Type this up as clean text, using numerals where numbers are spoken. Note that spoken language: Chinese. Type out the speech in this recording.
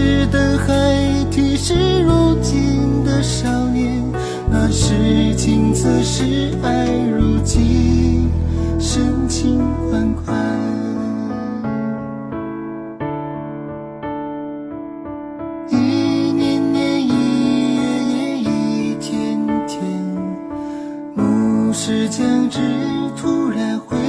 时的孩提示如今的少年，那时青涩时爱如今深情款款。一年年，一夜夜，一天天，暮时将至，突然回